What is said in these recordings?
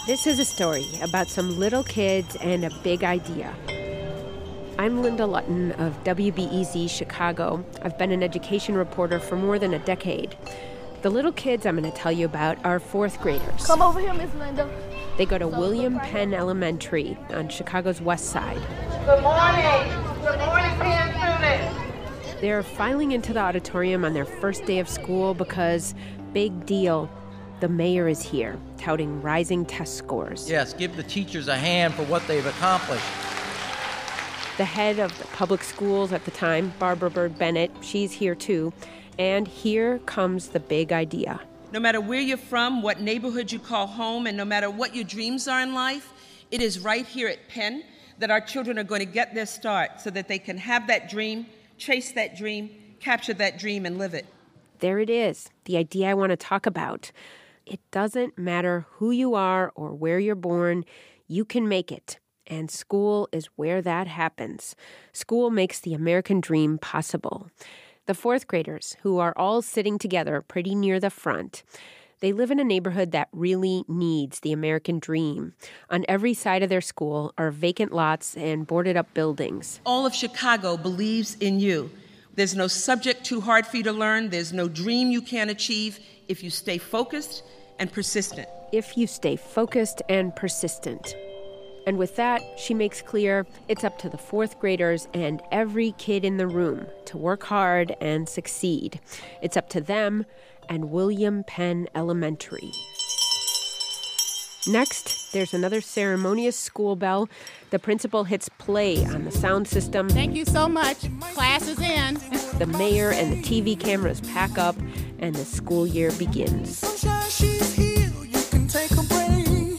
This is a story about some little kids and a big idea. I'm Linda Lutton of WBEZ Chicago. I've been an education reporter for more than a decade. The little kids I'm going to tell you about are fourth graders. Come over here, Miss Linda. They go to William Penn Elementary on Chicago's west side. Good morning. Good morning, Penn students. They're filing into the auditorium on their first day of school because, big deal, the mayor is here, touting rising test scores. Yes, give the teachers a hand for what they've accomplished. The head of the public schools at the time, Barbara Byrd Bennett, she's here too. And here comes the big idea. No matter where you're from, what neighborhood you call home, and no matter what your dreams are in life, it is right here at Penn that our children are going to get their start so that they can have that dream, chase that dream, capture that dream, and live it. There it is, the idea I want to talk about. It doesn't matter who you are or where you're born, you can make it. And school is where that happens. School makes the American dream possible. The fourth graders, who are all sitting together pretty near the front, they live in a neighborhood that really needs the American dream. On every side of their school are vacant lots and boarded-up buildings. All of Chicago believes in you. There's no subject too hard for you to learn. There's no dream you can't achieve if you stay focused and persistent. If you stay focused and persistent. And with that, she makes clear it's up to the fourth graders and every kid in the room to work hard and succeed. It's up to them and William Penn Elementary. Next, there's another ceremonious school bell. The principal hits play on the sound system. Thank you so much. Class is in. The mayor and the TV cameras pack up, and the school year begins. Sunshine, she's here. You can take a break.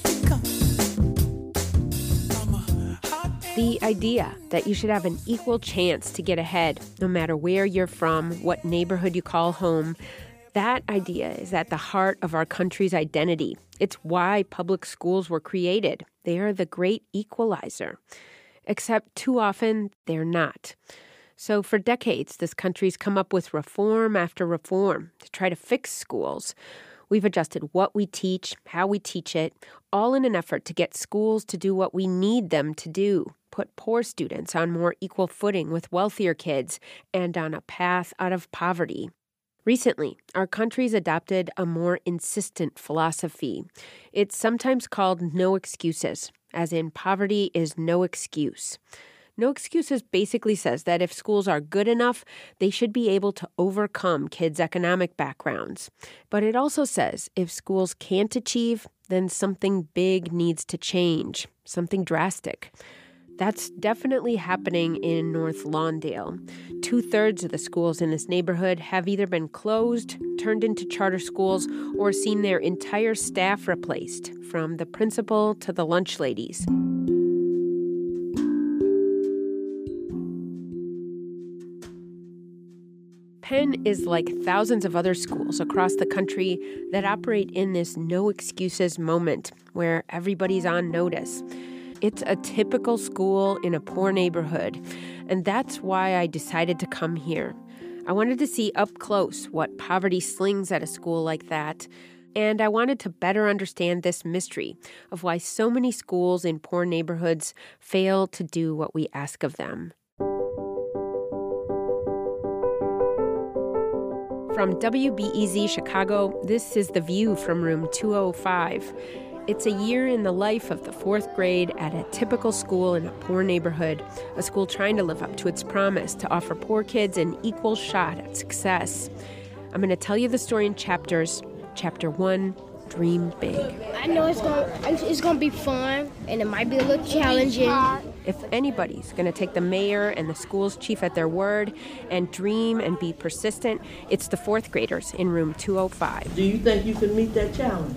The idea that you should have an equal chance to get ahead, no matter where you're from, what neighborhood you call home, that idea is at the heart of our country's identity. It's why public schools were created. They are the great equalizer. Except too often, they're not. So for decades, this country's come up with reform after reform to try to fix schools. We've adjusted what we teach, how we teach it, all in an effort to get schools to do what we need them to do, put poor students on more equal footing with wealthier kids, and on a path out of poverty. Recently, our country's adopted a more insistent philosophy. It's sometimes called no excuses, as in poverty is no excuse. No excuses basically says that if schools are good enough, they should be able to overcome kids' economic backgrounds. But it also says if schools can't achieve, then something big needs to change, something drastic. That's definitely happening in North Lawndale. 2/3 of the schools in this neighborhood have either been closed, turned into charter schools, or seen their entire staff replaced, from the principal to the lunch ladies. Penn is like thousands of other schools across the country that operate in this no excuses moment where everybody's on notice. It's a typical school in a poor neighborhood, and that's why I decided to come here. I wanted to see up close what poverty slings at a school like that, and I wanted to better understand this mystery of why so many schools in poor neighborhoods fail to do what we ask of them. From WBEZ Chicago, this is The View from room 205. It's a year in the life of the fourth grade at a typical school in a poor neighborhood, a school trying to live up to its promise to offer poor kids an equal shot at success. I'm going to tell you the story in chapters. Chapter 1, Dream Big. I know it's going to be fun, and it might be a little challenging. If anybody's going to take the mayor and the school's chief at their word and dream and be persistent, it's the fourth graders in room 205. Do you think you can meet that challenge?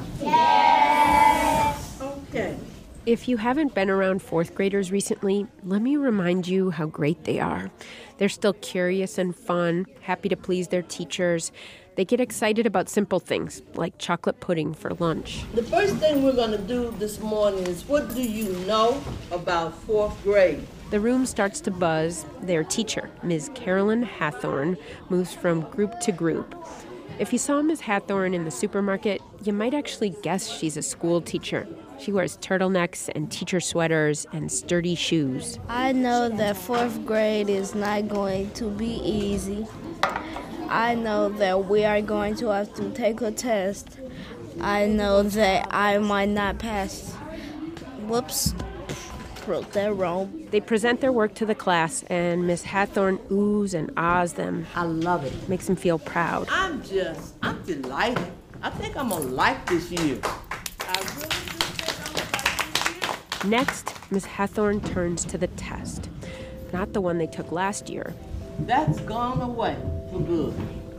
Yes! Okay. If you haven't been around fourth graders recently, let me remind you how great they are. They're still curious and fun, happy to please their teachers. They get excited about simple things, like chocolate pudding for lunch. The first thing we're going to do this morning is, what do you know about fourth grade? The room starts to buzz. Their teacher, Ms. Carolyn Hathorn, moves from group to group. If you saw Ms. Hathorn in the supermarket, you might actually guess she's a school teacher. She wears turtlenecks and teacher sweaters and sturdy shoes. I know that 4th grade is not going to be easy. I know that we are going to have to take a test. I know that I might not pass. Whoops, wrote that wrong. They present their work to the class, and Miss Hathorn oohs and ahs them. I love it. Makes them feel proud. I'm delighted. I think I'm gonna like this year. I really do think I'm gonna like this year. Next, Miss Hathorn turns to the test. Not the one they took last year. That's gone away for good.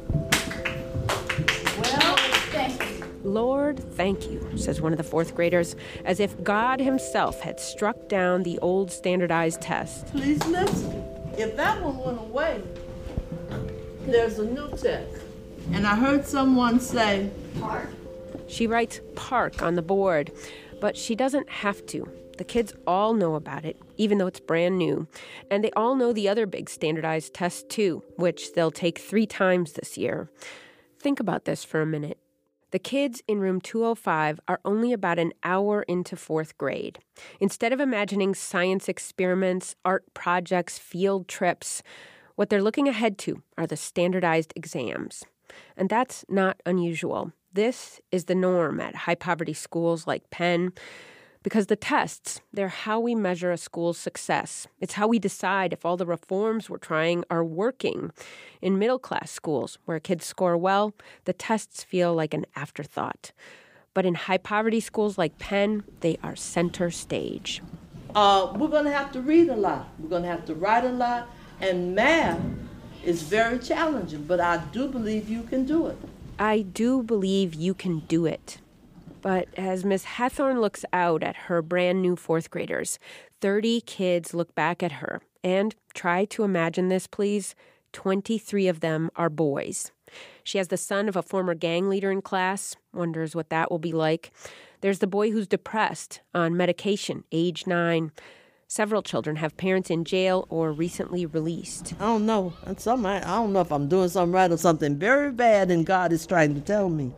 Well, Lord, thank you, says one of the 4th graders, as if God himself had struck down the old standardized test. please listen. If that one went away, there's a new test. And I heard someone say, She writes park on the board, but she doesn't have to. The kids all know about it, even though it's brand new. And they all know the other big standardized test, too, which they'll take 3 times this year. Think about this for a minute. The kids in room 205 are only about an hour into 4th grade. Instead of imagining science experiments, art projects, field trips, what they're looking ahead to are the standardized exams. And that's not unusual. This is the norm at high-poverty schools like Penn, because the tests, they're how we measure a school's success. It's how we decide if all the reforms we're trying are working. In middle-class schools, where kids score well, the tests feel like an afterthought. But in high-poverty schools like Penn, they are center stage. we're gonna have to read a lot. We're gonna have to write a lot. And math is very challenging, but I do believe you can do it. I do believe you can do it. But as Miss Hathorn looks out at her brand new 4th graders, 30 kids look back at her. And try to imagine this, please. 23 of them are boys. She has the son of a former gang leader in class, wonders what that will be like. There's the boy who's depressed, on medication, age 9. Several children have parents in jail or recently released. I don't know. I don't know if I'm doing something right or something very bad and God is trying to tell me.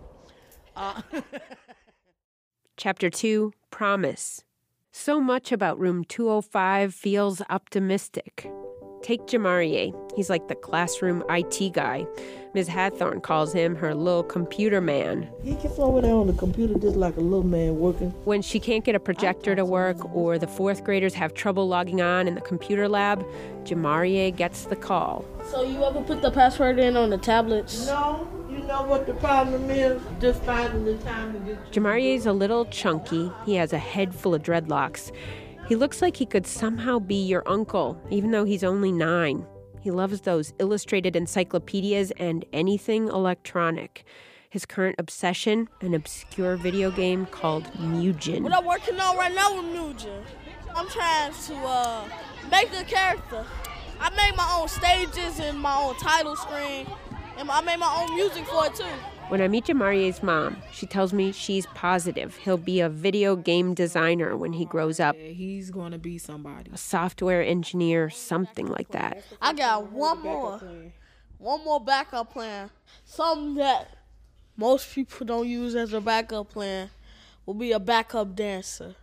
Chapter 2, Promise. So much about room 205 feels optimistic. Take Jamarie. He's like the classroom IT guy. Ms. Hathorn calls him her little computer man. He gets over there on the computer just like a little man working. When she can't get a projector to work or the 4th graders have trouble logging on in the computer lab, Jamarie gets the call. So you ever put the password in on the tablets? No, you know what the problem is? Just finding the time to get Jamarie's a little chunky. He has a head full of dreadlocks. He looks like he could somehow be your uncle, even though he's only 9. He loves those illustrated encyclopedias and anything electronic. His current obsession, an obscure video game called Mugen. What I'm working on right now with Mugen, I'm trying to make a character. I made my own stages and my own title screen, and I made my own music for it too. When I meet Jamarie's mom, she tells me she's positive he'll be a video game designer when he grows up. He's going to be somebody. A software engineer, something like that. I got one more backup plan. Something that most people don't use as a backup plan will be a backup dancer.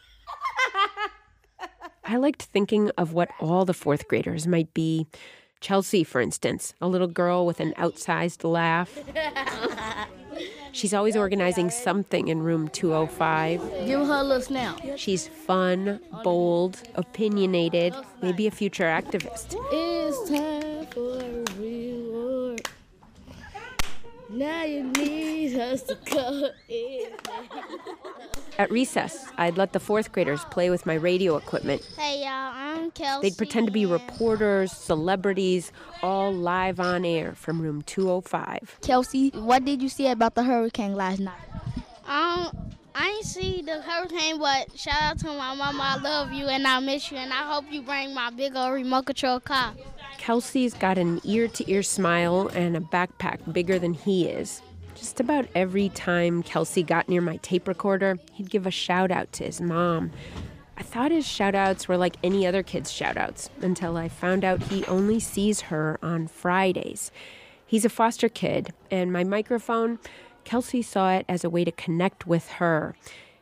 I liked thinking of what all the 4th graders might be. Chelsea, for instance, a little girl with an outsized laugh. She's always organizing something in room 205. Give her a little snap. She's fun, bold, opinionated, maybe a future activist. It's time for a reward. Now you need us to come in. At recess, I'd let the 4th graders play with my radio equipment. Hey, y'all, I'm Kelsey. They'd pretend to be reporters, celebrities, all live on air from room 205. Kelsey, what did you see about the hurricane last night? I ain't see the hurricane, but shout out to my mama. I love you and I miss you, and I hope you bring my big old remote control car. Kelsey's got an ear-to-ear smile and a backpack bigger than he is. Just about every time Kelsey got near my tape recorder, he'd give a shout-out to his mom. I thought his shout-outs were like any other kid's shout-outs until I found out he only sees her on Fridays. He's a foster kid, and my microphone, Kelsey saw it as a way to connect with her.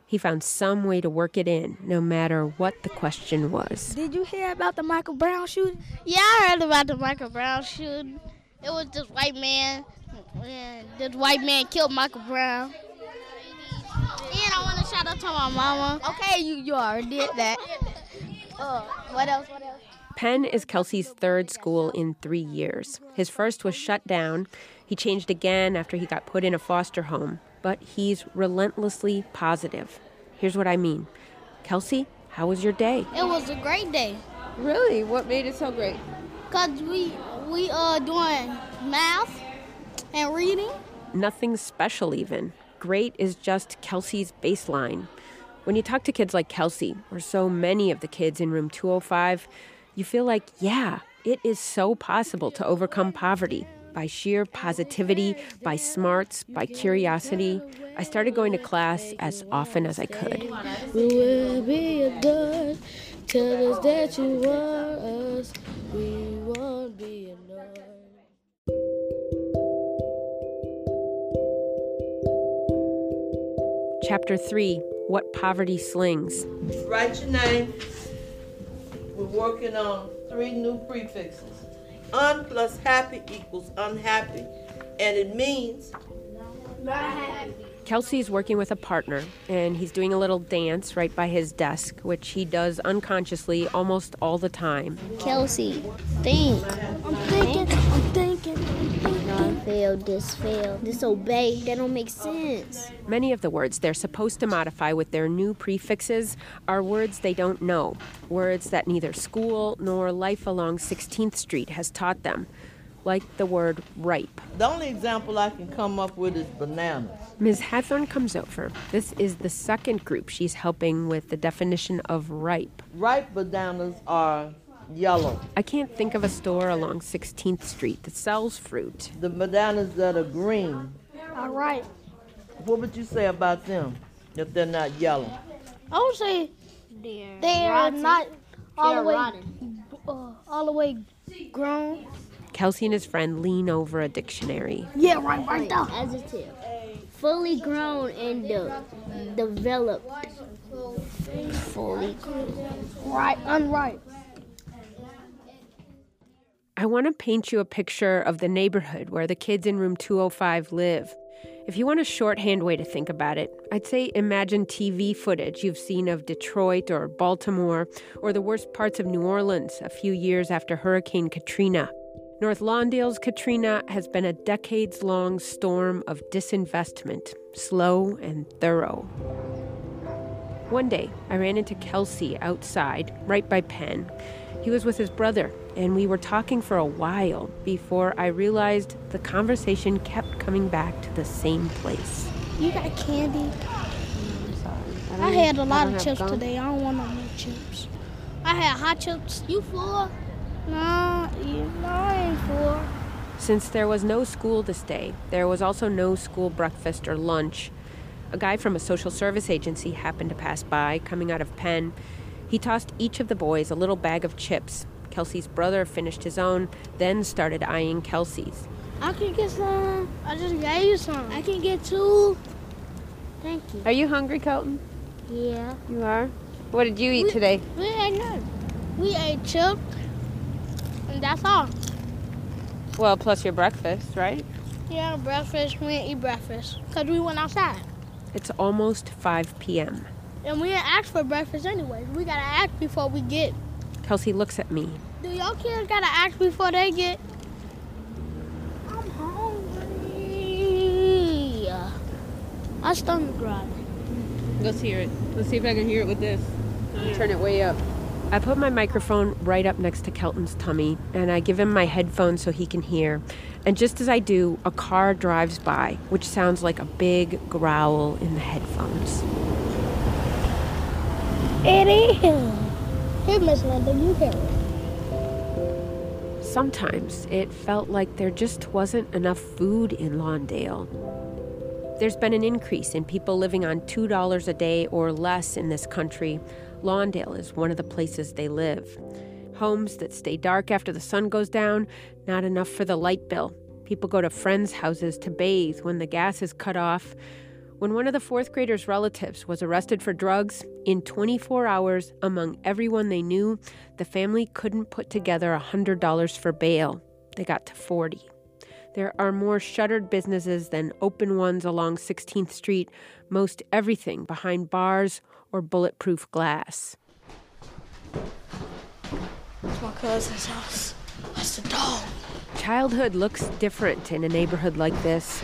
He found some way to work it in, no matter what the question was. Did you hear about the Michael Brown shooting? Yeah, I heard about the Michael Brown shooting. It was this white man. And this white man killed Michael Brown. And I want to shout out to my mama. Okay, you already did that. What else? Penn is Kelsey's third school in 3 years. His first was shut down. He changed again after he got put in a foster home. But he's relentlessly positive. Here's what I mean. Kelsey, how was your day? It was a great day. Really? What made it so great? Because we doing math and reading. Nothing special even. Great is just Kelsey's baseline. When you talk to kids like Kelsey, or so many of the kids in room 205, you feel like, yeah, it is so possible to overcome poverty. By sheer positivity, by smarts, by curiosity. I started going to class as often as I could. We will be a good. Tell us that you want us. We won't be annoyed. Chapter 3, What Poverty Slings. Write your name. We're working on 3 new prefixes. Un plus happy equals unhappy, and it means Not happy. Kelsey's working with a partner, and he's doing a little dance right by his desk, which he does unconsciously almost all the time. Kelsey, think. I'm thinking. Non-fail, disfail, disobey. That don't make sense. Many of the words they're supposed to modify with their new prefixes are words they don't know, words that neither school nor life along 16th Street has taught them, like the word ripe. the only example I can come up with is bananas. Ms. Hathorn comes over. This is the second group she's helping with the definition of ripe. Ripe bananas are yellow. I can't think of a store along 16th Street that sells fruit. The bananas that are green, All right. what would you say about them if they're not yellow? I would say they are not all the way grown. Kelsey and his friend lean over a dictionary. Yeah, right there. Adjective. Fully grown and developed. Fully grown. Right, unripe. I want to paint you a picture of the neighborhood where the kids in room 205 live. If you want a shorthand way to think about it, I'd say imagine TV footage you've seen of Detroit or Baltimore or the worst parts of New Orleans a few years after Hurricane Katrina. North Lawndale's Katrina has been a decades-long storm of disinvestment, slow and thorough. One day, I ran into Kelsey outside, right by Penn. He was with his brother, and we were talking for a while before I realized the conversation kept coming back to the same place. You got candy? I'm sorry. I had a lot of chips today. I don't want no more chips. I had hot chips. You full? No, I ain't full. Since there was no school this day, there was also no school breakfast or lunch. A guy from a social service agency happened to pass by, coming out of Penn. He tossed each of the boys a little bag of chips. Kelsey's brother finished his own, then started eyeing Kelsey's. I can get some. I just gave you some. I can get 2. Thank you. Are you hungry, Colton? Yeah. You are? What did you eat today? We ate none. We ate chips, and that's all. Well, plus your breakfast, right? Yeah, breakfast. We didn't eat breakfast because we went outside. It's almost 5 p.m. And we didn't ask for breakfast anyway. We gotta ask before we get. Kelsey looks at me. Do y'all kids gotta ask before they get? I'm hungry. My stomach growling. Let's hear it. Let's see if I can hear it with this. Turn it way up. I put my microphone right up next to Kelton's tummy, and I give him my headphones so he can hear. And just as I do, a car drives by, which sounds like a big growl in the headphones. It is. Here, Miss Linda, you hear it. Sometimes it felt like there just wasn't enough food in Lawndale. There's been an increase in people living on $2 a day or less in this country. Lawndale is one of the places they live. Homes that stay dark after the sun goes down, not enough for the light bill. People go to friends' houses to bathe when the gas is cut off. When one of the fourth graders' relatives was arrested for drugs, in 24 hours, among everyone they knew, the family couldn't put together $100 for bail. They got to $40. There are more shuttered businesses than open ones along 16th Street, most everything behind bars or bulletproof glass. It's my cousin's house. That's the dog. Childhood looks different in a neighborhood like this.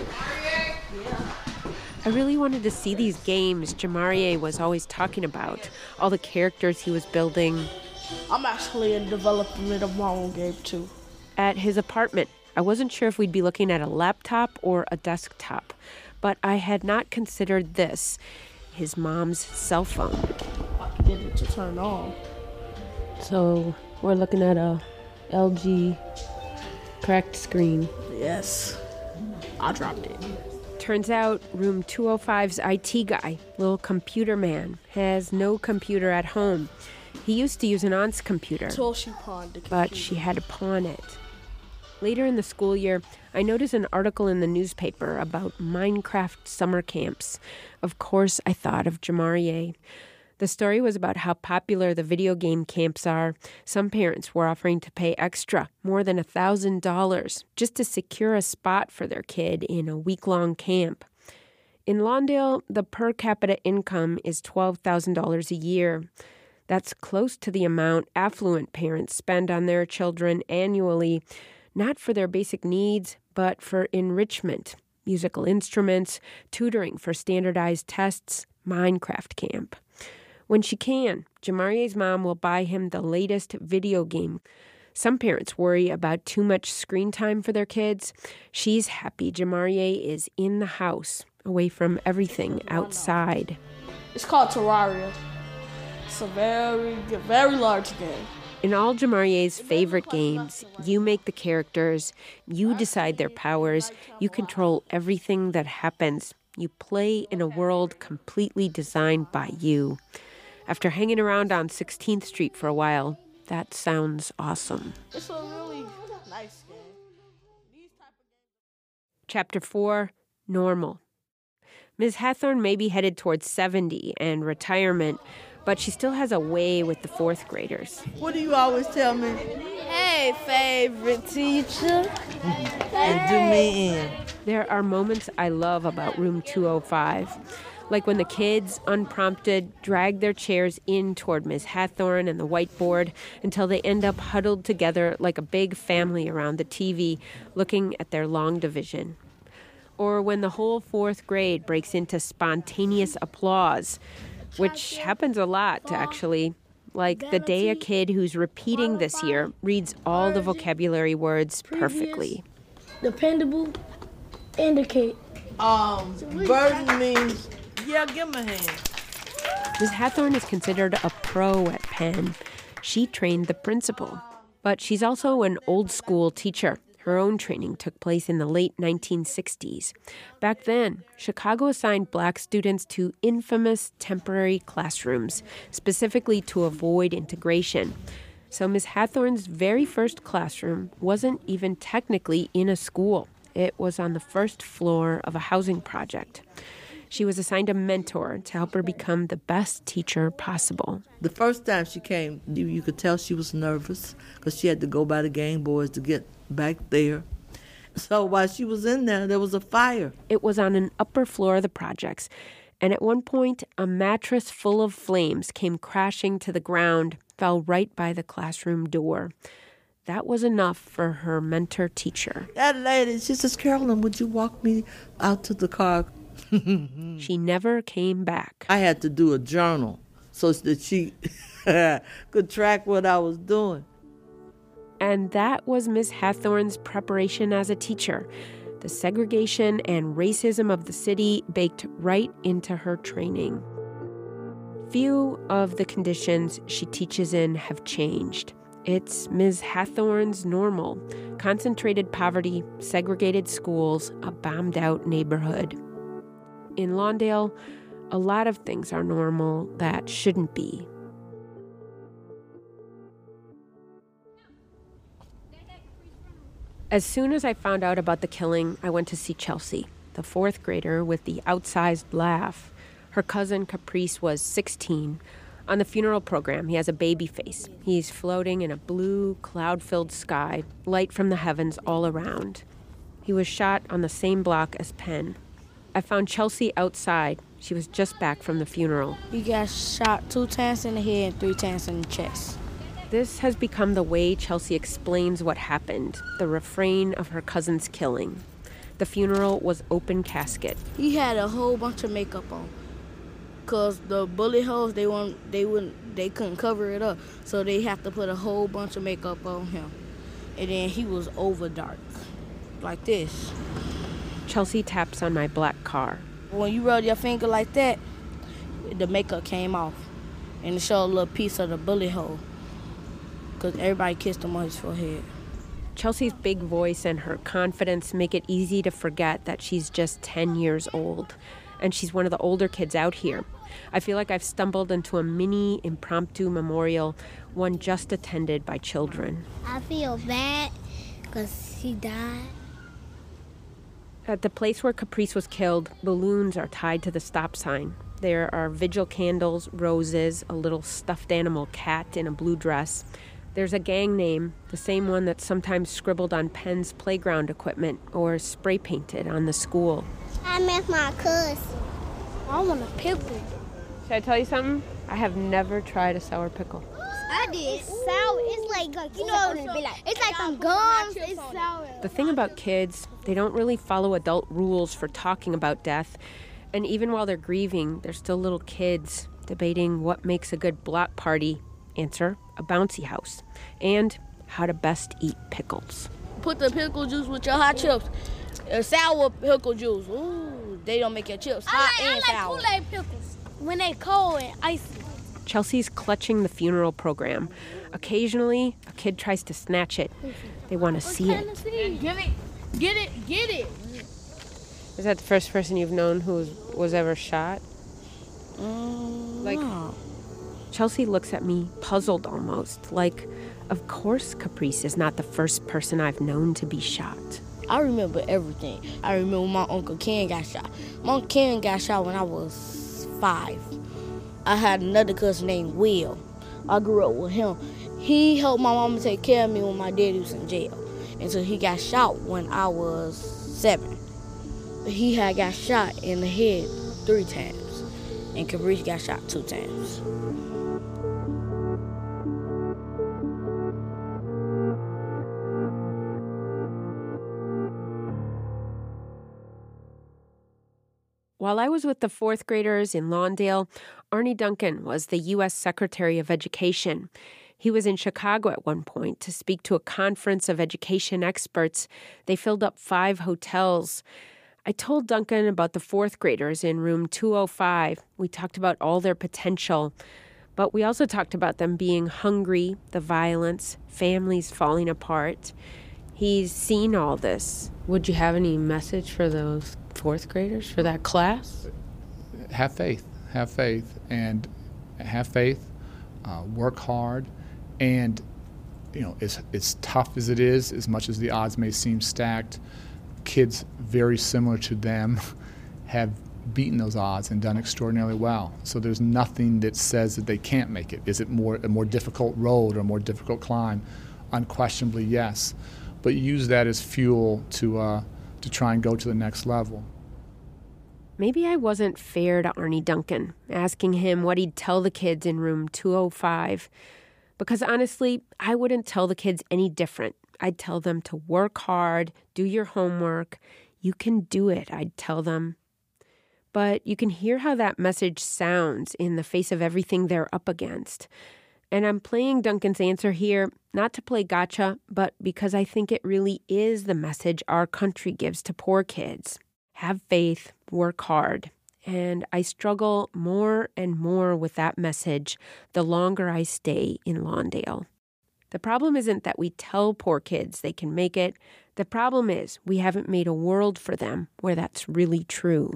I really wanted to see these games Jamarie was always talking about, all the characters he was building. I'm actually in development of my own game, too. At his apartment, I wasn't sure if we'd be looking at a laptop or a desktop, but I had not considered this, his mom's cell phone. I can get it to turn on. So we're looking at a LG cracked screen. Yes, I dropped it. Turns out room 205's IT guy, little computer man, has no computer at home. He used to use an aunt's computer, So she pawned the computer. but she had to pawn it. Later in the school year, I noticed an article in the newspaper about Minecraft summer camps. Of course, I thought of Jamarie. The story was about how popular the video game camps are. Some parents were offering to pay extra, more than $1,000, just to secure a spot for their kid in a week-long camp. In Lawndale, the per capita income is $12,000 a year. That's close to the amount affluent parents spend on their children annually, not for their basic needs, but for enrichment, musical instruments, tutoring for standardized tests, Minecraft camp. When she can, Jamarie's mom will buy him the latest video game. Some parents worry about too much screen time for their kids. She's happy Jamarie is in the house, away from everything outside. It's called Terraria. It's a very, very large game. In all Jamarie's favorite games, you make the characters, you decide their powers, you control everything that happens. You play in a world completely designed by you. After hanging around on 16th Street for a while, that sounds awesome. It's a really nice game. Chapter 4, Normal. Ms. Hathorn may be headed towards 70 and retirement, but she still has a way with the fourth graders. What do you always tell me? Hey, favorite teacher. And do me in. There are moments I love about room 205. Like when the kids, unprompted, drag their chairs in toward Ms. Hathorn and the whiteboard until they end up huddled together like a big family around the TV, looking at their long division. Or when the whole fourth grade breaks into spontaneous applause, which happens a lot, actually. Like the day a kid who's repeating this year reads all the vocabulary words perfectly. Dependable, indicate. Burden means, yeah, give him a hand. Ms. Hathorn is considered a pro at Penn. She trained the principal. But she's also an old-school teacher. Her own training took place in the late 1960s. Back then, Chicago assigned black students to infamous temporary classrooms, specifically to avoid integration. So Ms. Hathorn's very first classroom wasn't even technically in a school. It was on the first floor of a housing project. She was assigned a mentor to help her become the best teacher possible. The first time she came, you could tell she was nervous because she had to go by the game boards to get back there. So while she was in there was a fire. It was on an upper floor of the projects, and at one point, a mattress full of flames came crashing to the ground, fell right by the classroom door. That was enough for her mentor teacher. That lady, she says, Carolyn, would you walk me out to the car? She never came back. I had to do a journal so that she could track what I was doing. And that was Miss Hathorn's preparation as a teacher. The segregation and racism of the city baked right into her training. Few of the conditions she teaches in have changed. It's Ms. Hathorn's normal: concentrated poverty, segregated schools, a bombed-out neighborhood. In Lawndale, a lot of things are normal that shouldn't be. As soon as I found out about the killing, I went to see Chelsea. the fourth grader with the outsized laugh. Her cousin Caprice was 16. On the funeral program, he has a baby face. He's floating in a blue, cloud-filled sky, light from the heavens all around. He was shot on the same block as Penn. I found Chelsea outside. She was just back from the funeral. He got shot 2 times in the head and 3 times in the chest. This has become the way Chelsea explains what happened, the refrain of her cousin's killing. The funeral was open casket. He had a whole bunch of makeup on. Because the bullet holes, they couldn't cover it up. So they have to put a whole bunch of makeup on him. And then he was over dark, like this. Chelsea taps on my black car. When you roll your finger like that, the makeup came off. And it showed a little piece of the bullet hole. Because everybody kissed him on his forehead. Chelsea's big voice and her confidence make it easy to forget that she's just 10 years old. And she's one of the older kids out here. I feel like I've stumbled into a mini impromptu memorial, one just attended by children. I feel bad because he died. At the place where Caprice was killed, balloons are tied to the stop sign. There are vigil candles, roses, a little stuffed animal cat in a blue dress. There's a gang name, the same one that's sometimes scribbled on Penn's playground equipment or spray painted on the school. I miss my cousin. I want a pickle. Should I tell you something? I have never tried a sour pickle. I did. It's sour. It's like you know, it's like some gums. It's sour. The thing about kids, they don't really follow adult rules for talking about death. And even while they're grieving, they're still little kids debating what makes a good block party. Answer, a bouncy house. And how to best eat pickles. Put the pickle juice with your hot chips. Sour pickle juice. Ooh, they don't make your chips hot and sour. I like Kool-Aid pickles when they cold and icy. Chelsea's clutching the funeral program. Occasionally, a kid tries to snatch it. They want to see it. Get it. Is that the first person you've known who was ever shot? No. Chelsea looks at me, puzzled almost, like, of course Caprice is not the first person I've known to be shot. I remember everything. I remember my Uncle Ken got shot. My Uncle Ken got shot when I was 5. I had another cousin named Will. I grew up with him. He helped my mama take care of me when my daddy was in jail. And so he got shot when I was 7. He had got shot in the head 3 times. And Caprice got shot 2 times. While I was with the 4th graders in Lawndale, Arne Duncan was the U.S. Secretary of Education. He was in Chicago at one point to speak to a conference of education experts. They filled up 5 hotels. I told Duncan about the 4th graders in room 205. We talked about all their potential, but we also talked about them being hungry, the violence, families falling apart. He's seen all this. Would you have any message for those 4th graders, for that class? Have faith, and have faith, work hard, and as tough as it is, as much as the odds may seem stacked, kids very similar to them have beaten those odds and done extraordinarily well. So there's nothing that says that they can't make it. Is it a more difficult road or a more difficult climb? Unquestionably, yes. But use that as fuel to try and go to the next level. Maybe I wasn't fair to Arne Duncan, asking him what he'd tell the kids in room 205. Because honestly, I wouldn't tell the kids any different. I'd tell them to work hard, do your homework. You can do it, I'd tell them. But you can hear how that message sounds in the face of everything they're up against. And I'm playing Duncan's answer here, not to play gotcha, but because I think it really is the message our country gives to poor kids. Have faith, work hard. And I struggle more and more with that message the longer I stay in Lawndale. The problem isn't that we tell poor kids they can make it. The problem is we haven't made a world for them where that's really true.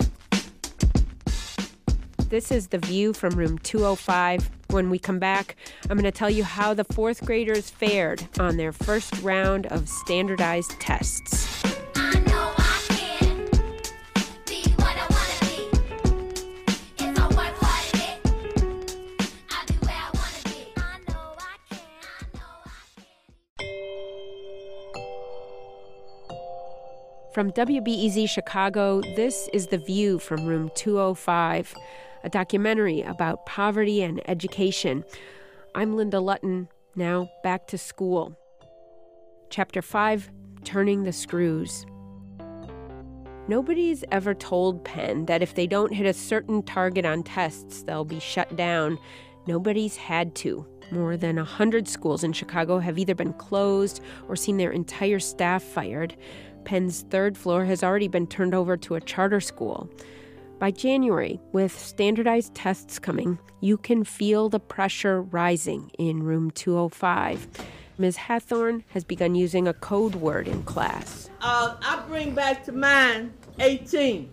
This is The View from room 205. When we come back, I'm going to tell you how the 4th graders fared on their first round of standardized tests. I know I can. From WBEZ Chicago, this is The View from Room 205, a documentary about poverty and education. I'm Linda Lutton. Now back to school. Chapter 5, Turning the Screws. Nobody's ever told Penn that if they don't hit a certain target on tests, they'll be shut down. Nobody's had to. More than 100 schools in Chicago have either been closed or seen their entire staff fired. Penn's third floor has already been turned over to a charter school. By January, with standardized tests coming, you can feel the pressure rising in room 205. Ms. Hathorn has begun using a code word in class. I bring back to mind 18.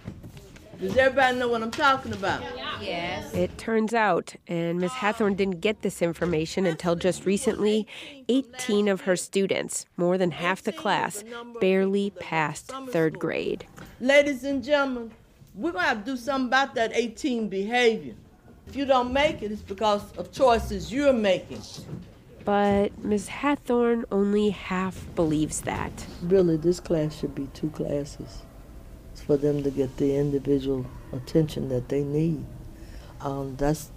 Does everybody know what I'm talking about? Yes. It turns out, and Ms. Hathorn didn't get this information until just recently, 18 of her students, more than half the class, barely passed third grade. Ladies and gentlemen, we're going to have to do something about that 18 behavior. If you don't make it, it's because of choices you're making. But Ms. Hathorn only half believes that. Really, this class should be 2 classes. It's for them to get the individual attention that they need. That's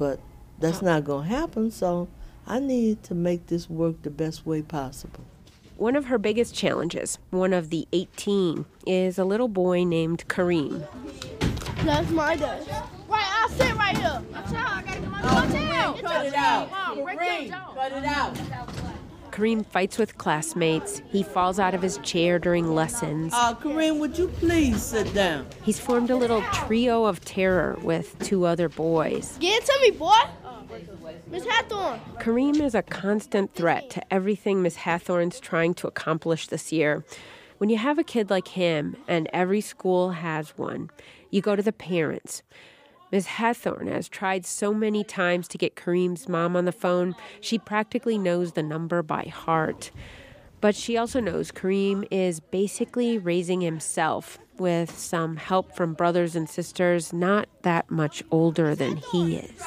not going to happen, so I need to make this work the best way possible. One of her biggest challenges, one of the 18, is a little boy named Kareem. That's my desk. Right, I'll sit right here. I gotta come on. Cut it out. Cut it out. Kareem fights with classmates. He falls out of his chair during lessons. Kareem, would you please sit down? He's formed a little trio of terror with 2 other boys. Get it to me, boy. Miss Hathorn. Kareem is a constant threat to everything Miss Hathorn's trying to accomplish this year. When you have a kid like him, and every school has one, you go to the parents. Ms. Hathorn has tried so many times to get Kareem's mom on the phone, she practically knows the number by heart. But she also knows Kareem is basically raising himself with some help from brothers and sisters not that much older than he is.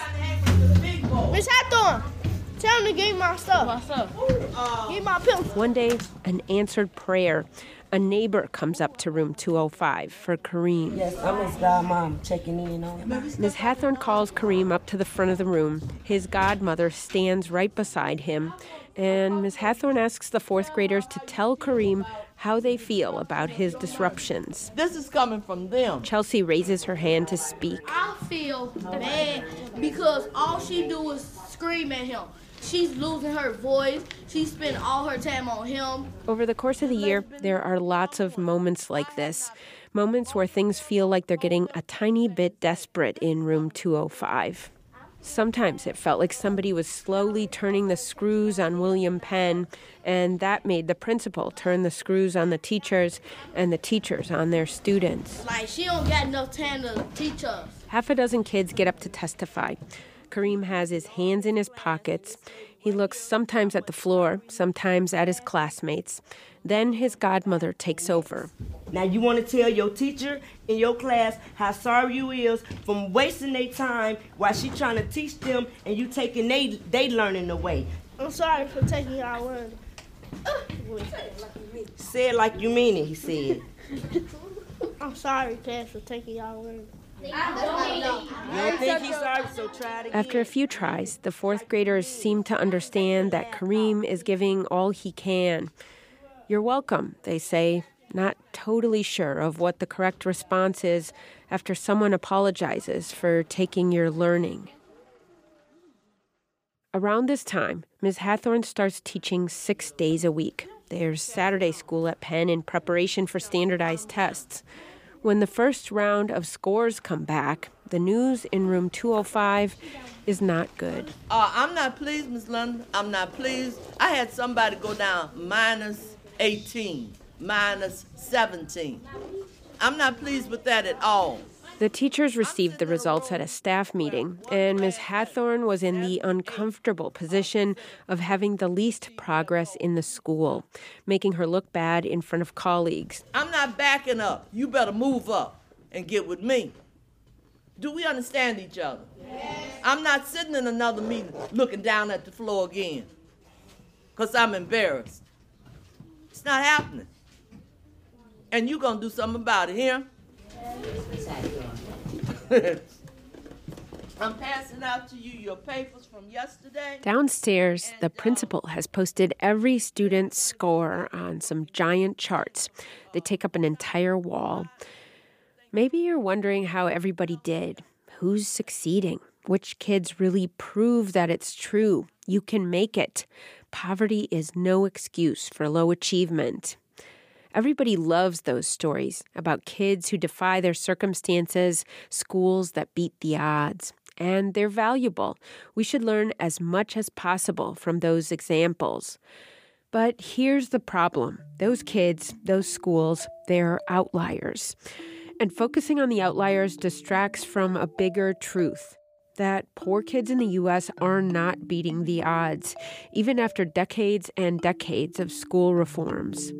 Miss Hathorn, tell him to give me my stuff. My stuff? Give me my pencil. One day, an answered prayer. A neighbor comes up to room 205 for Kareem. Yes, I'm his godmom checking in on him. Ms. Hathorn calls Kareem up to the front of the room. His godmother stands right beside him, and Ms. Hathorn asks the 4th graders to tell Kareem how they feel about his disruptions. This is coming from them. Chelsea raises her hand to speak. I feel bad because all she do is scream at him. She's losing her voice. She spends all her time on him. Over the course of the year, there are lots of moments like this. Moments where things feel like they're getting a tiny bit desperate in room 205. Sometimes it felt like somebody was slowly turning the screws on William Penn, and that made the principal turn the screws on the teachers and the teachers on their students. Like, she don't got enough time to teach us. Half a dozen kids get up to testify. Kareem has his hands in his pockets. He looks sometimes at the floor, sometimes at his classmates. Then his godmother takes over. Now you want to tell your teacher in your class how sorry you is from wasting their time while she trying to teach them and you taking they learning away. I'm sorry for taking y'all learning. Say it like you mean it, he said. I'm sorry, class, for taking y'all learning. You don't think he's sorry, so try it again. After a few tries, the 4th graders seem to understand that Kareem is giving all he can. You're welcome, they say, not totally sure of what the correct response is after someone apologizes for taking your learning. Around this time, Ms. Hathorn starts teaching 6 days a week. There's Saturday school at Penn in preparation for standardized tests. When the first round of scores come back, the news in room 205 is not good. I'm not pleased, Ms. London. I'm not pleased. I had somebody go down minus 18, minus 17. I'm not pleased with that at all. The teachers received the results at a staff meeting, and Ms. Hathorn was in the uncomfortable position of having the least progress in the school, making her look bad in front of colleagues. I'm not backing up. You better move up and get with me. Do we understand each other? Yes. I'm not sitting in another meeting looking down at the floor again because I'm embarrassed. It's not happening. And you gonna do something about it, here? I'm passing out to you your papers from yesterday. Downstairs, the principal has posted every student's score on some giant charts. They take up an entire wall. Maybe you're wondering how everybody did. Who's succeeding? Which kids really prove that it's true? You can make it. Poverty is no excuse for low achievement. Everybody loves those stories about kids who defy their circumstances, schools that beat the odds. And they're valuable. We should learn as much as possible from those examples. But here's the problem. Those kids, those schools, they're outliers. And focusing on the outliers distracts from a bigger truth, that poor kids in the U.S. are not beating the odds, even after decades and decades of school reforms.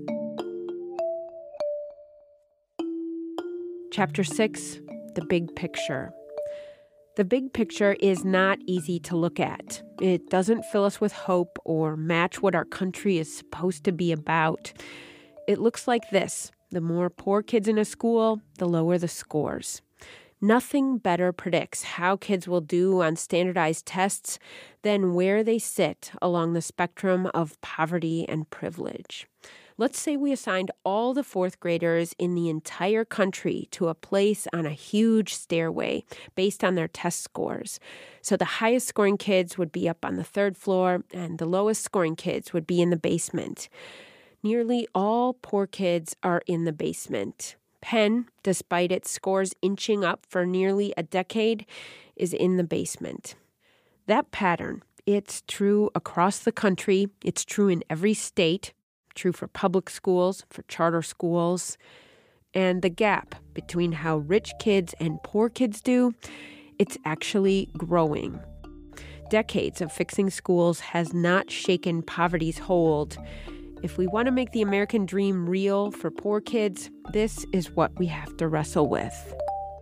Chapter 6, The Big Picture. The big picture is not easy to look at. It doesn't fill us with hope or match what our country is supposed to be about. It looks like this. The more poor kids in a school, the lower the scores. Nothing better predicts how kids will do on standardized tests than where they sit along the spectrum of poverty and privilege. Let's say we assigned all the fourth graders in the entire country to a place on a huge stairway based on their test scores. So the highest scoring kids would be up on the third floor and the lowest scoring kids would be in the basement. Nearly all poor kids are in the basement. Penn, despite its scores inching up for nearly a decade, is in the basement. That pattern, it's true across the country. It's true in every state. True for public schools, for charter schools. And the gap between how rich kids and poor kids do, it's actually growing. Decades of fixing schools has not shaken poverty's hold. If we want to make the American dream real for poor kids, this is what we have to wrestle with.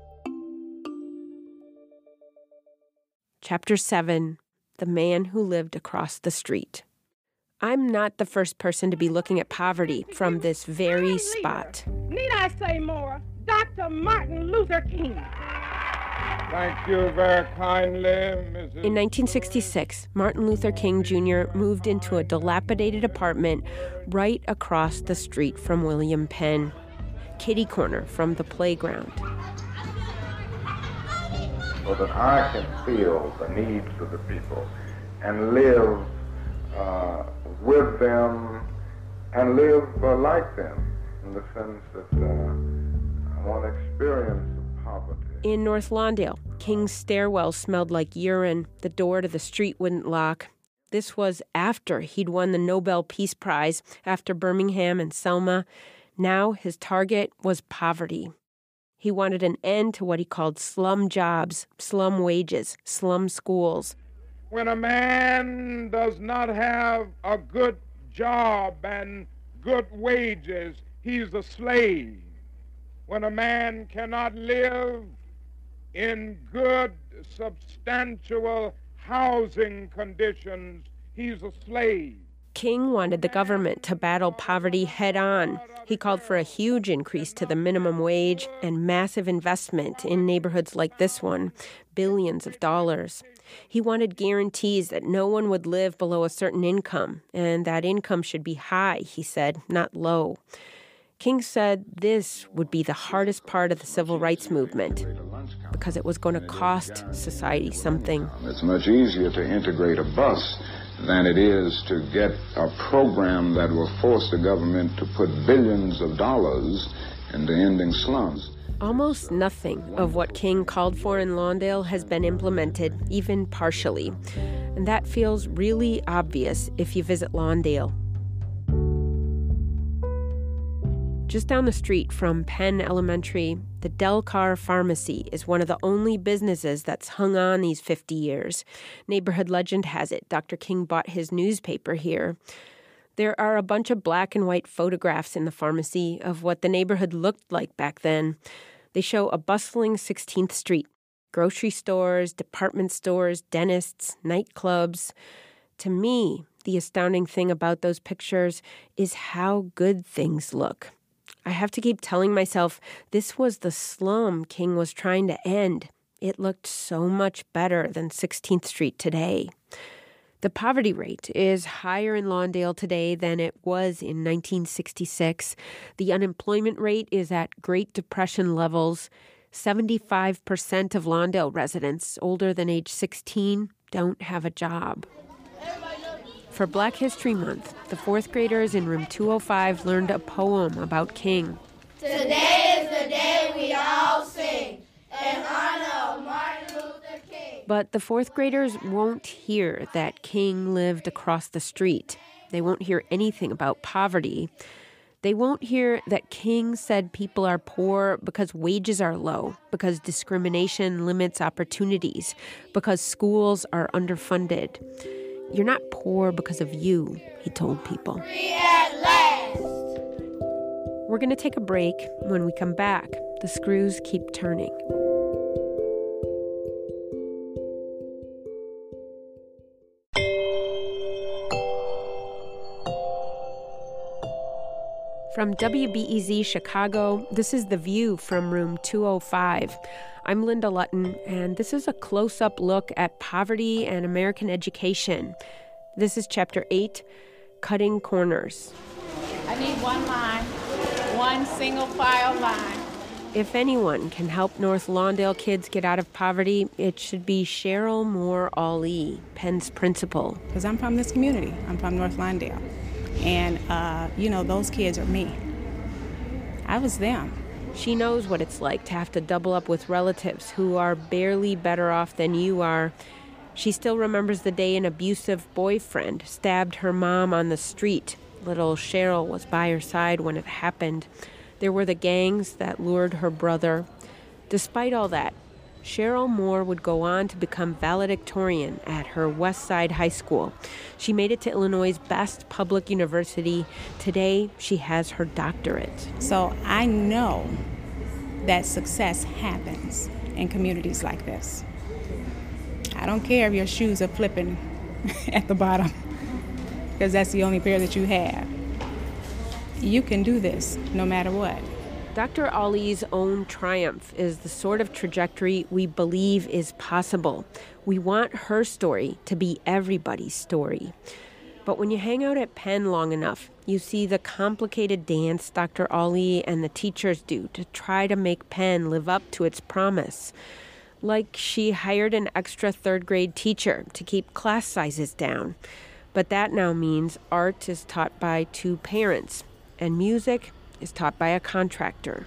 Chapter 7, The Man Who Lived Across the Street. I'm not the first person to be looking at poverty from this very spot. Need I say more? Dr. Martin Luther King. Thank you very kindly, Mrs. In 1966, Martin Luther King Jr. moved into a dilapidated apartment right across the street from William Penn, kitty corner from the playground. So that I can feel the needs of the people and live with them and live like them, in the sense that I want to experience poverty. In North Lawndale, King's stairwell smelled like urine. The door to the street wouldn't lock. This was after he'd won the Nobel Peace Prize, after Birmingham and Selma. Now his target was poverty. He wanted an end to what he called slum jobs, slum wages, slum schools. When a man does not have a good job and good wages, he's a slave. When a man cannot live in good, substantial housing conditions, he's a slave. King wanted the government to battle poverty head on. He called for a huge increase to the minimum wage and massive investment in neighborhoods like this one, billions of dollars. He wanted guarantees that no one would live below a certain income, and that income should be high, he said, not low. King said this would be the hardest part of the civil rights movement because it was going to cost society something. It's much easier to integrate a bus than it is to get a program that will force the government to put billions of dollars into ending slums. Almost nothing of what King called for in Lawndale has been implemented, even partially. And that feels really obvious if you visit Lawndale. Just down the street from Penn Elementary, the Delcar Pharmacy is one of the only businesses that's hung on these 50 years. Neighborhood legend has it Dr. King bought his newspaper here. There are a bunch of black and white photographs in the pharmacy of what the neighborhood looked like back then. They show a bustling 16th Street, grocery stores, department stores, dentists, nightclubs. To me, the astounding thing about those pictures is how good things look. I have to keep telling myself this was the slum King was trying to end. It looked so much better than 16th Street today. The poverty rate is higher in Lawndale today than it was in 1966. The unemployment rate is at Great Depression levels. 75% of Lawndale residents older than age 16 don't have a job. For Black History Month, the fourth graders in room 205 learned a poem about King. Today is the day we all sing in honor of Martin Luther King. But the fourth graders won't hear that King lived across the street. They won't hear anything about poverty. They won't hear that King said people are poor because wages are low, because discrimination limits opportunities, because schools are underfunded. You're not poor because of you, he told people. Free at last. We're going to take a break. When we come back, the screws keep turning. From WBEZ Chicago, this is The View from room 205. I'm Linda Lutton, and this is a close-up look at poverty and American education. This is Chapter 8, Cutting Corners. I need one line, one single file line. If anyone can help North Lawndale kids get out of poverty, it should be Cheryl Moore Ali, Penn's principal. Because I'm from this community. I'm from North Lawndale. And, those kids are me. I was them. She knows what it's like to have to double up with relatives who are barely better off than you are. She still remembers the day an abusive boyfriend stabbed her mom on the street. Little Cheryl was by her side when it happened. There were the gangs that lured her brother. Despite all that, Cheryl Moore would go on to become valedictorian at her West Side High School. She made it to Illinois' best public university. Today, she has her doctorate. So I know that success happens in communities like this. I don't care if your shoes are flipping at the bottom, because that's the only pair that you have. You can do this no matter what. Dr. Ali's own triumph is the sort of trajectory we believe is possible. We want her story to be everybody's story. But when you hang out at Penn long enough, you see the complicated dance Dr. Ali and the teachers do to try to make Penn live up to its promise. Like she hired an extra third-grade teacher to keep class sizes down. But that now means art is taught by two parents, and music is taught by a contractor.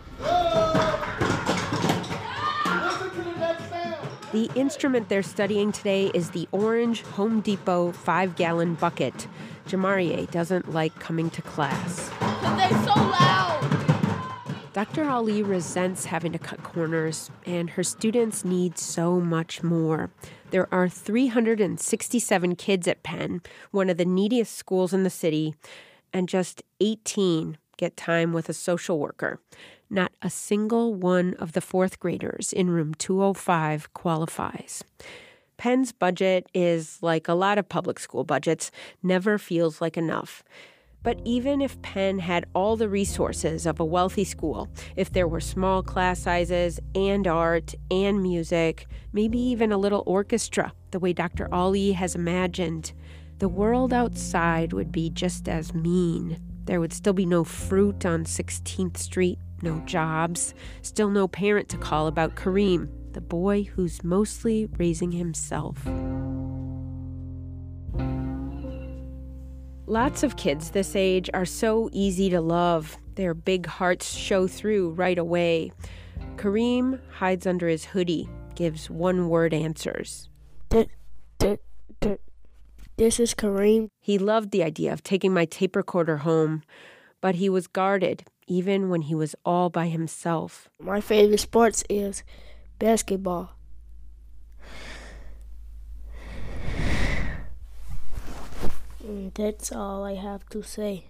The instrument they're studying today is the orange Home Depot 5-gallon bucket. Jamarie doesn't like coming to class. Because they're so loud. Dr. Ali resents having to cut corners, and her students need so much more. There are 367 kids at Penn, one of the neediest schools in the city, and just 18 get time with a social worker. Not a single one of the fourth graders in room 205 qualifies. Penn's budget is like a lot of public school budgets, never feels like enough. But even if Penn had all the resources of a wealthy school, if there were small class sizes and art and music, maybe even a little orchestra, the way Dr. Ali has imagined, the world outside would be just as mean. There would still be no fruit on 16th Street, no jobs, still no parent to call about Kareem, the boy who's mostly raising himself. Lots of kids this age are so easy to love. Their big hearts show through right away. Kareem hides under his hoodie, gives one-word answers. This is Kareem. He loved the idea of taking my tape recorder home, but he was guarded, even when he was all by himself. My favorite sports is basketball. That's all I have to say.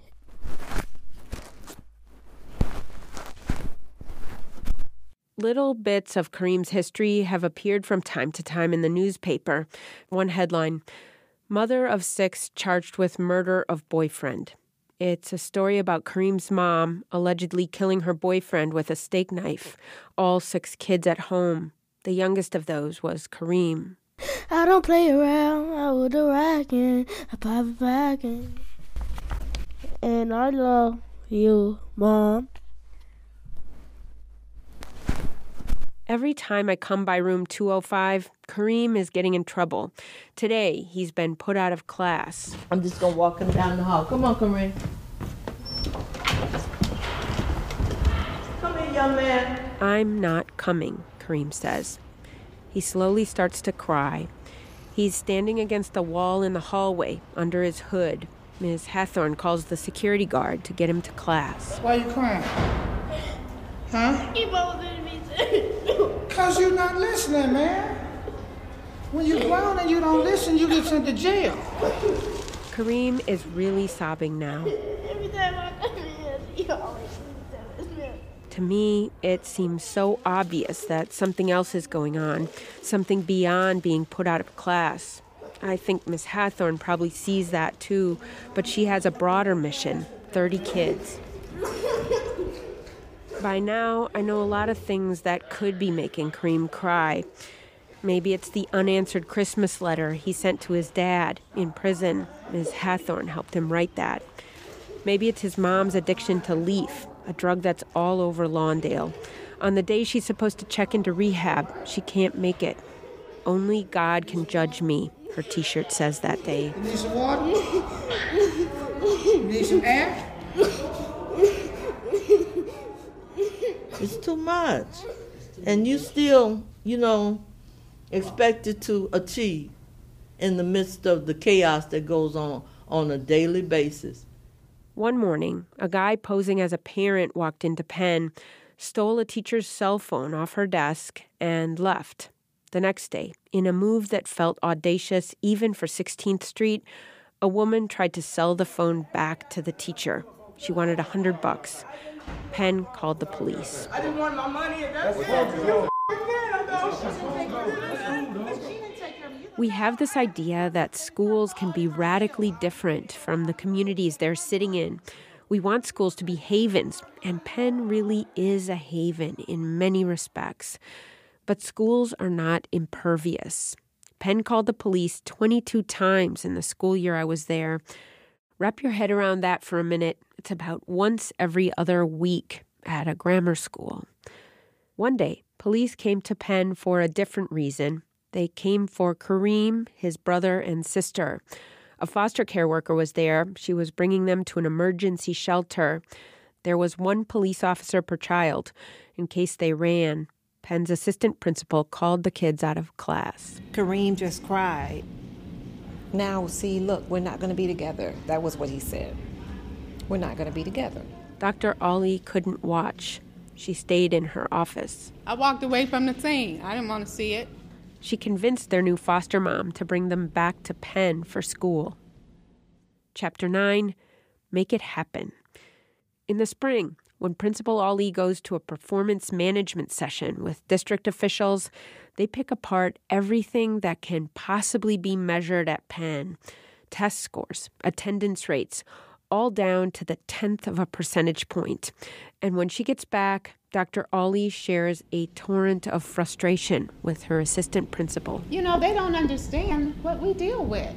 Little bits of Kareem's history have appeared from time to time in the newspaper. One headline, Mother of 6 charged with murder of boyfriend. It's a story about Kareem's mom allegedly killing her boyfriend with a steak knife. All 6 kids at home. The youngest of those was Kareem. I don't play around, I would a rockin', I pop it packin'. And I love you, Mom. Every time I come by room 205, Kareem is getting in trouble. Today, he's been put out of class. I'm just going to walk him down the hall. Come on, Kareem. Come here, young man. I'm not coming, Kareem says. He slowly starts to cry. He's standing against the wall in the hallway, under his hood. Ms. Hathorn calls the security guard to get him to class. Why you crying? Huh? He bothered me too. Cause you're not listening, man. When you grown and you don't listen, you get sent to jail. Kareem is really sobbing now. Every time I come in, he always tells me. To me, it seems so obvious that something else is going on, something beyond being put out of class. I think Miss Hathorn probably sees that too, but she has a broader mission, 30 kids. By now, I know a lot of things that could be making Kareem cry. Maybe it's the unanswered Christmas letter he sent to his dad in prison. Ms. Hathorn helped him write that. Maybe it's his mom's addiction to Leaf, a drug that's all over Lawndale. On the day she's supposed to check into rehab, she can't make it. Only God can judge me, her T-shirt says that day. You need some water? You need some air? It's too much. And you still, expected to achieve in the midst of the chaos that goes on a daily basis. One morning, a guy posing as a parent walked into Penn, stole a teacher's cell phone off her desk, and left. The next day, in a move that felt audacious even for 16th Street, a woman tried to sell the phone back to the teacher. She wanted $100. Penn called the police. I didn't want my money and that's We have this idea that schools can be radically different from the communities they're sitting in. We want schools to be havens, and Penn really is a haven in many respects. But schools are not impervious. Penn called the police 22 times in the school year I was there. Wrap your head around that for a minute. It's about once every other week at a grammar school. One day, police came to Penn for a different reason. They came for Kareem, his brother, and sister. A foster care worker was there. She was bringing them to an emergency shelter. There was 1 police officer per child in case they ran. Penn's assistant principal called the kids out of class. Kareem just cried. Now, see, look, we're not going to be together. That was what he said. We're not going to be together. Dr. Ollie couldn't watch. She stayed in her office. I walked away from the scene. I didn't want to see it. She convinced their new foster mom to bring them back to Penn for school. Chapter 9, Make It Happen. In the spring, when Principal Ollie goes to a performance management session with district officials, they pick apart everything that can possibly be measured at Penn. Test scores, attendance rates, all down to the 10th of a percentage point. And when she gets back, Dr. Ollie shares a torrent of frustration with her assistant principal. They don't understand what we deal with.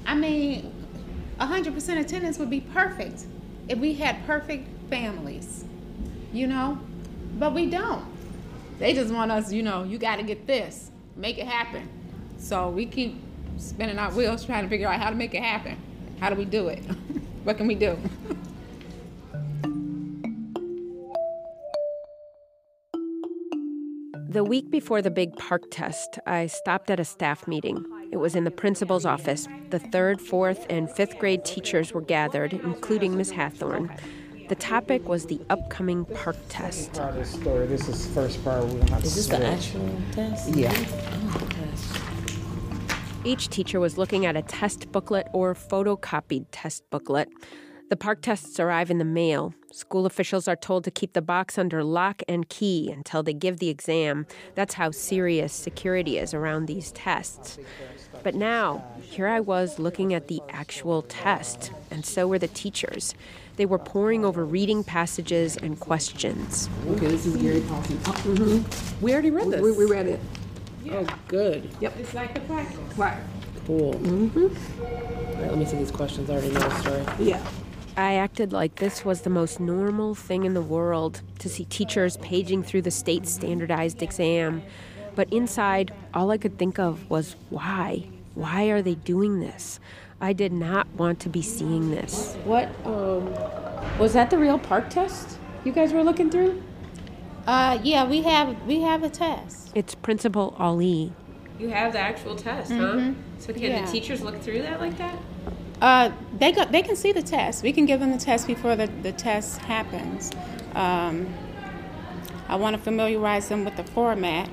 100% attendance would be perfect if we had perfect families, but we don't. They just want us, you got to get this, make it happen. So we keep spinning our wheels trying to figure out how to make it happen. How do we do it? What can we do? The week before the big park test, I stopped at a staff meeting. It was in the principal's office. The 3rd, 4th, and 5th grade teachers were gathered, including Ms. Hathorn. The topic was the upcoming park test. This story. This is the first part. We're gonna have Is this the actual test? Yeah. Oh, okay. Each teacher was looking at a test booklet or photocopied test booklet. The park tests arrive in the mail. School officials are told to keep the box under lock and key until they give the exam. That's how serious security is around these tests. But now, here I was looking at the actual test, and so were the teachers. They were poring over reading passages and questions. Okay, this is Gary Paulson. We already read this. We read it. Yeah. Oh, good. Yep. It's like the practice. Right. Cool. All right, let me see these questions. I already know the story. Yeah. I acted like this was the most normal thing in the world, to see teachers paging through the state standardized exam. But inside, all I could think of was why? Why are they doing this? I did not want to be seeing this. What, was that the real park test you guys were looking through? Yeah, we have a test. It's Principal Ali. You have the actual test, huh? So can the teachers look through that like that? They can see the test. We can give them the test before the test happens. I want to familiarize them with the format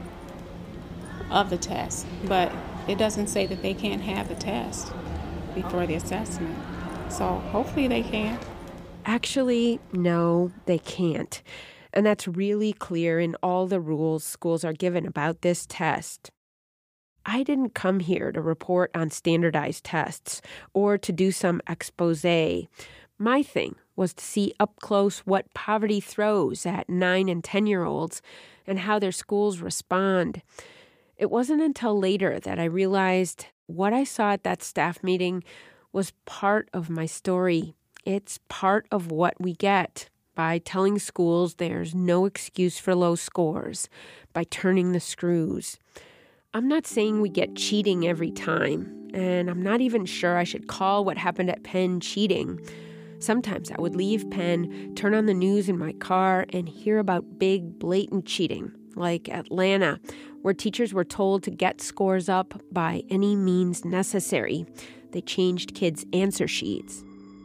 of the test, but it doesn't say that they can't have the test before the assessment. So hopefully they can. Actually, no, they can't. And that's really clear in all the rules schools are given about this test. I didn't come here to report on standardized tests or to do some expose. My thing was to see up close what poverty throws at 9 and 10-year-olds and how their schools respond. It wasn't until later that I realized what I saw at that staff meeting was part of my story. It's part of what we get by telling schools there's no excuse for low scores, by turning the screws. I'm not saying we get cheating every time, and I'm not even sure I should call what happened at Penn cheating. Sometimes I would leave Penn, turn on the news in my car, and hear about big, blatant cheating, like Atlanta, where teachers were told to get scores up by any means necessary. They changed kids' answer sheets.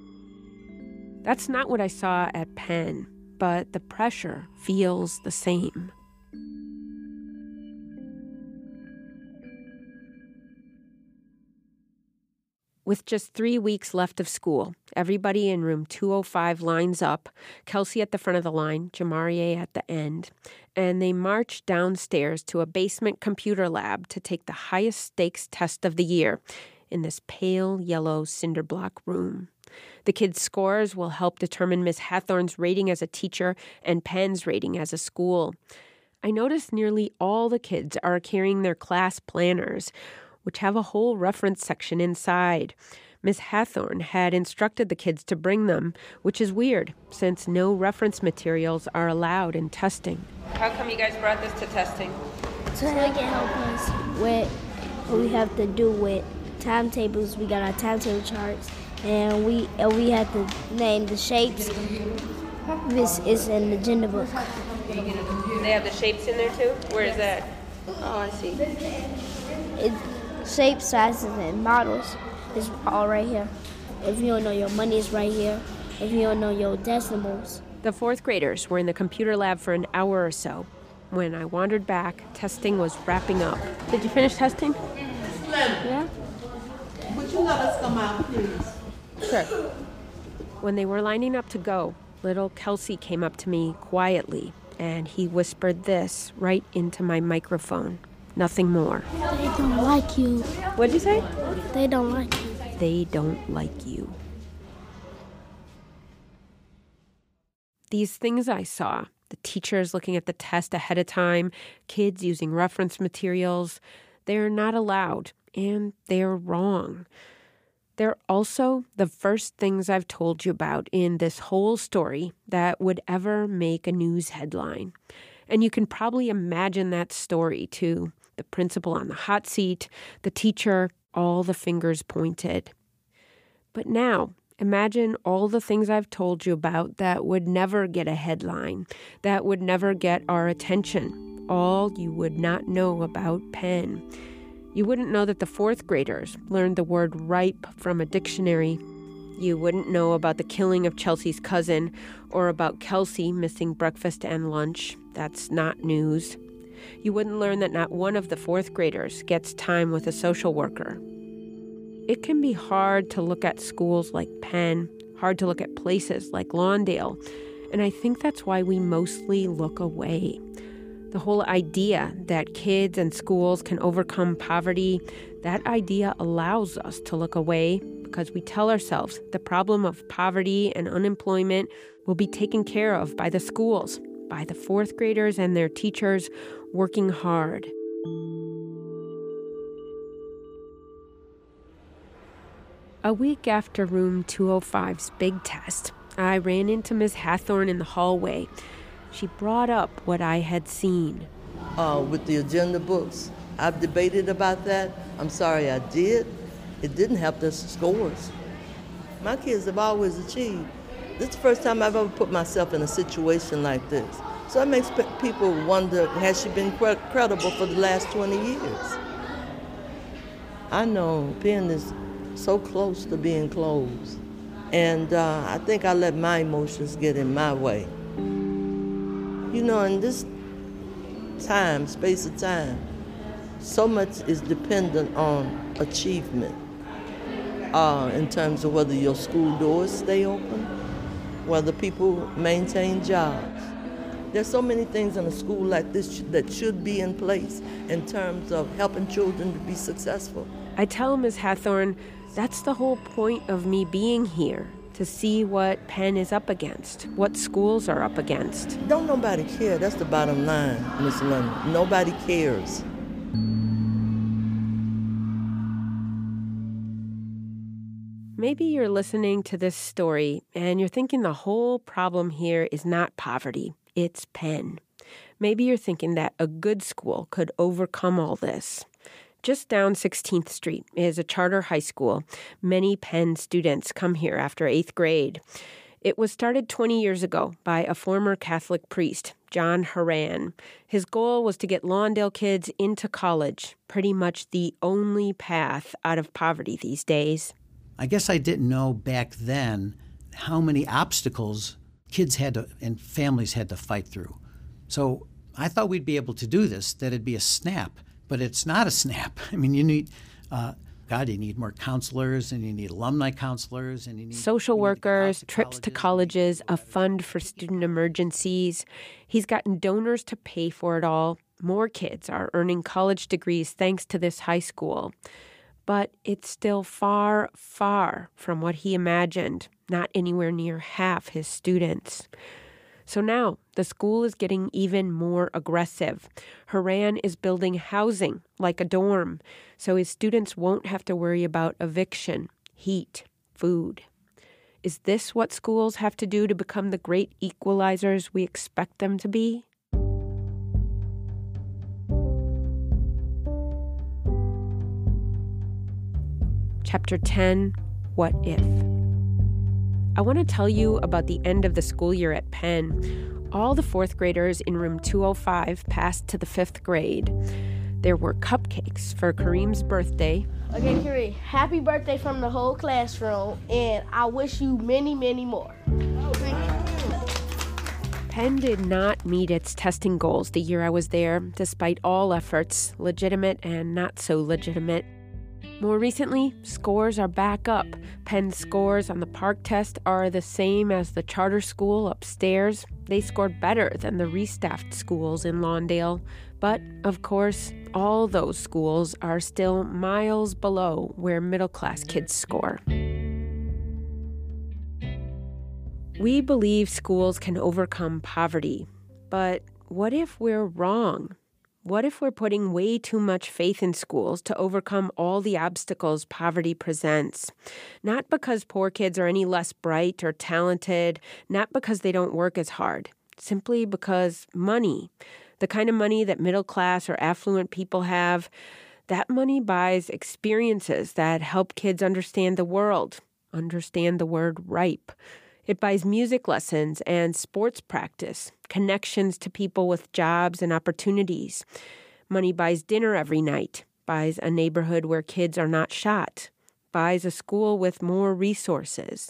That's not what I saw at Penn, but the pressure feels the same. With just 3 weeks left of school, everybody in room 205 lines up, Kelsey at the front of the line, Jamarie at the end, and they march downstairs to a basement computer lab to take the highest stakes test of the year in this pale yellow cinder block room. The kids' scores will help determine Miss Hathorn's rating as a teacher and Penn's rating as a school. I noticed nearly all the kids are carrying their class planners, which have a whole reference section inside. Miss Hathorn had instructed the kids to bring them, which is weird, since no reference materials are allowed in testing. How come you guys brought this to testing? So they can help us with what we have to do with timetables. We got our timetable charts, and we have to name the shapes. This is in the agenda book. They have the shapes in there too? Where is that? Oh, I see. Shapes, sizes, and models is all right here. If you don't know your money, it's right here. If you don't know your decimals. The fourth graders were in the computer lab for an hour or so. When I wandered back, testing was wrapping up. Did you finish testing? Yeah. Would you let us come out, please? Sure. When they were lining up to go, little Kelsey came up to me quietly, and he whispered this right into my microphone. Nothing more. They don't like you. What'd you say? They don't like you. They don't like you. These things I saw, the teachers looking at the test ahead of time, kids using reference materials, they're not allowed, and they're wrong. They're also the first things I've told you about in this whole story that would ever make a news headline. And you can probably imagine that story, too. The principal on the hot seat, the teacher, all the fingers pointed. But now, imagine all the things I've told you about that would never get a headline, that would never get our attention, all you would not know about Penn. You wouldn't know that the fourth graders learned the word ripe from a dictionary. You wouldn't know about the killing of Chelsea's cousin or about Kelsey missing breakfast and lunch. That's not news. You wouldn't learn that not one of the fourth graders gets time with a social worker. It can be hard to look at schools like Penn, hard to look at places like Lawndale. And I think that's why we mostly look away. The whole idea that kids and schools can overcome poverty, that idea allows us to look away because we tell ourselves the problem of poverty and unemployment will be taken care of by the schools, by the fourth graders and their teachers working hard. A week after Room 205's big test, I ran into Ms. Hathorn in the hallway. She brought up what I had seen. With the agenda books, I've debated about that. I'm sorry I did. It didn't help the scores. My kids have always achieved. This is the first time I've ever put myself in a situation like this. So it makes people wonder, has she been credible for the last 20 years? I know Penn is so close to being closed. And I think I let my emotions get in my way. You know, in this time, space of time, so much is dependent on achievement in terms of whether your school doors stay open, whether people maintain jobs. There's so many things in a school like this that should be in place in terms of helping children to be successful. I tell Ms. Hathorn, that's the whole point of me being here, to see what Penn is up against, what schools are up against. Don't nobody care. That's the bottom line, Ms. London. Nobody cares. Maybe you're listening to this story and you're thinking the whole problem here is not poverty, it's Penn. Maybe you're thinking that a good school could overcome all this. Just down 16th Street is a charter high school. Many Penn students come here after 8th grade. It was started 20 years ago by a former Catholic priest, John Horan. His goal was to get Lawndale kids into college, pretty much the only path out of poverty these days. I guess I didn't know back then how many obstacles kids had to and families had to fight through. So I thought we'd be able to do this, that it'd be a snap. But it's not a snap. I mean, you need, you need more counselors, and you need alumni counselors, and you need social workers, trips to colleges, a fund for student emergencies. He's gotten donors to pay for it all. More kids are earning college degrees thanks to this high school. But it's still far, far from what he imagined, not anywhere near half his students. So now the school is getting even more aggressive. Horan is building housing like a dorm, so his students won't have to worry about eviction, heat, food. Is this what schools have to do to become the great equalizers we expect them to be? Chapter 10, What If? I want to tell you about the end of the school year at Penn. All the fourth graders in room 205 passed to the fifth grade. There were cupcakes for Kareem's birthday. Okay, Kareem, happy birthday from the whole classroom, and I wish you many, many more. Penn did not meet its testing goals the year I was there, despite all efforts, legitimate and not so legitimate. More recently, scores are back up. Penn's scores on the PARCC test are the same as the charter school upstairs. They scored better than the restaffed schools in Lawndale. But, of course, all those schools are still miles below where middle-class kids score. We believe schools can overcome poverty. But what if we're wrong? What if we're putting way too much faith in schools to overcome all the obstacles poverty presents? Not because poor kids are any less bright or talented, not because they don't work as hard, simply because money, the kind of money that middle-class or affluent people have, that money buys experiences that help kids understand the world, understand the word ripe. It buys music lessons and sports practice, connections to people with jobs and opportunities. Money buys dinner every night, buys a neighborhood where kids are not shot, buys a school with more resources.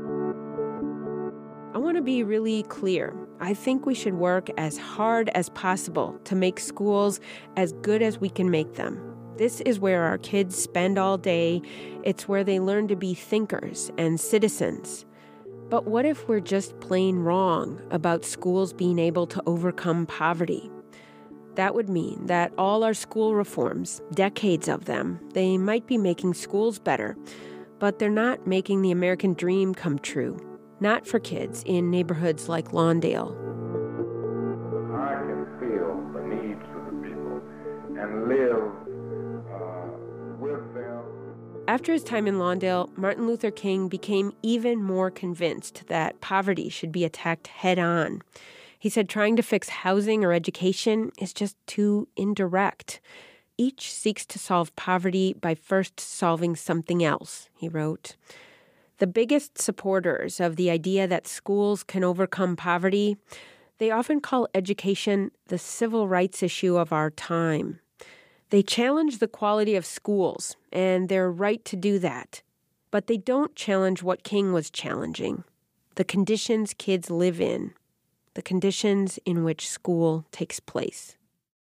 I want to be really clear. I think we should work as hard as possible to make schools as good as we can make them. This is where our kids spend all day. It's where they learn to be thinkers and citizens. But what if we're just plain wrong about schools being able to overcome poverty? That would mean that all our school reforms, decades of them, they might be making schools better, but they're not making the American dream come true. Not for kids in neighborhoods like Lawndale. I can feel the needs of the people and live with them. After his time in Lawndale, Martin Luther King became even more convinced that poverty should be attacked head-on. He said trying to fix housing or education is just too indirect. Each seeks to solve poverty by first solving something else, he wrote. The biggest supporters of the idea that schools can overcome poverty, they often call education the civil rights issue of our time. They challenge the quality of schools, and they're right to do that. But they don't challenge what King was challenging, the conditions kids live in, the conditions in which school takes place.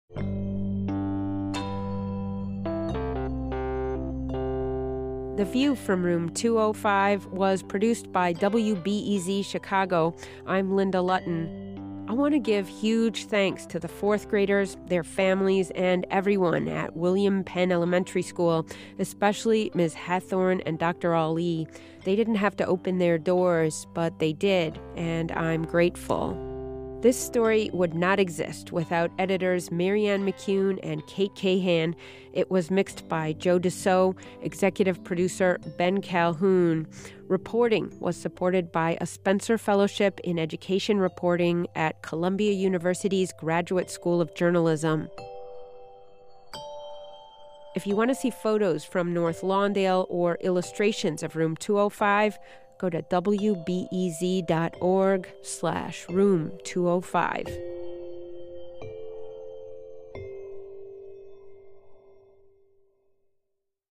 The View from Room 205 was produced by WBEZ Chicago. I'm Linda Lutton. I want to give huge thanks to the fourth graders, their families, and everyone at William Penn Elementary School, especially Ms. Hathorn and Dr. Ali. They didn't have to open their doors, but they did, and I'm grateful. This story would not exist without editors Marianne McCune and Kate Cahan. It was mixed by Joe Dussault, executive producer Ben Calhoun. Reporting was supported by a Spencer Fellowship in Education Reporting at Columbia University's Graduate School of Journalism. If you want to see photos from North Lawndale or illustrations of Room 205, go to wbez.org/room205.